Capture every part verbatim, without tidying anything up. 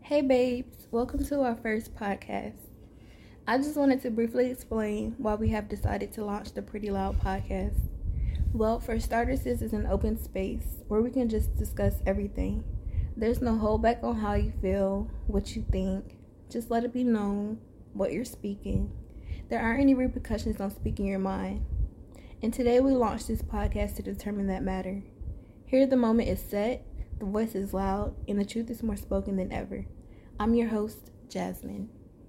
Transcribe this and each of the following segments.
Hey babes, welcome to our first podcast. I just wanted to briefly explain why we have decided to launch the Pretty Loud podcast. Well, for starters, this is an open space where we can just discuss everything. There's no holdback on how you feel, what you think. Just let it be known what you're speaking. There aren't any repercussions on speaking your mind. And today we launched this podcast to determine that matter. Here the moment is set, the voice is loud, and the truth is more spoken than ever. I'm your host, Jasmine.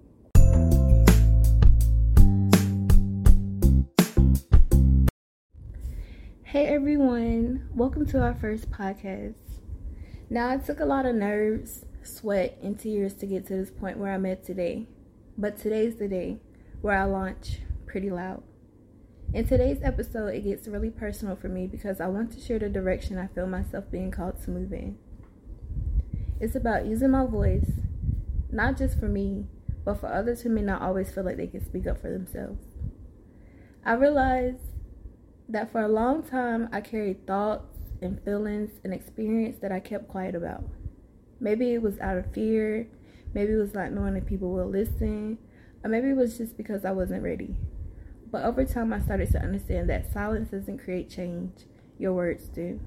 Hey everyone, welcome to our first podcast. Now, it took a lot of nerves, sweat, and tears to get to this point where I'm at today. But today's the day where I launch Pretty Loud. In today's episode, it gets really personal for me because I want to share the direction I feel myself being called to move in. It's about using my voice, not just for me, but for others who may not always feel like they can speak up for themselves. I realized that for a long time, I carried thoughts and feelings and experience that I kept quiet about. Maybe it was out of fear, maybe it was not knowing if people will listen, or maybe it was just because I wasn't ready. But over time, I started to understand that silence doesn't create change, your words do.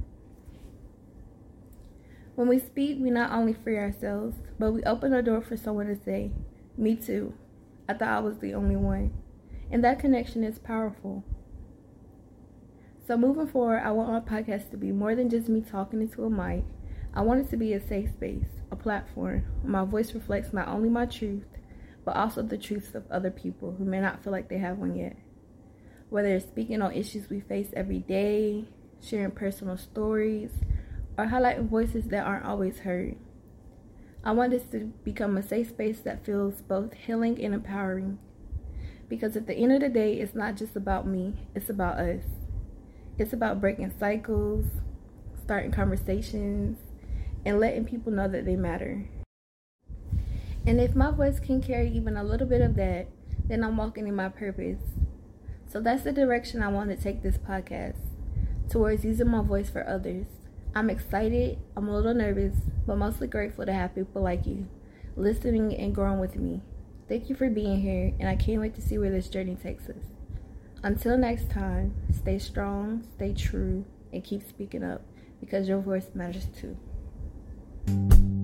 When we speak, we not only free ourselves, but we open the door for someone to say, "Me too. I thought I was the only one." And that connection is powerful. So moving forward, I want my podcast to be more than just me talking into a mic. I want it to be a safe space, a platform where my voice reflects not only my truth, but also the truths of other people who may not feel like they have one yet. Whether it's speaking on issues we face every day, sharing personal stories, or highlighting voices that aren't always heard. I want this to become a safe space that feels both healing and empowering. Because at the end of the day, it's not just about me, it's about us. It's about breaking cycles, starting conversations, and letting people know that they matter. And if my voice can carry even a little bit of that, then I'm walking in my purpose. So that's the direction I want to take this podcast, towards using my voice for others. I'm excited, I'm a little nervous, but mostly grateful to have people like you, listening and growing with me. Thank you for being here, and I can't wait to see where this journey takes us. Until next time, stay strong, stay true, and keep speaking up, because your voice matters too.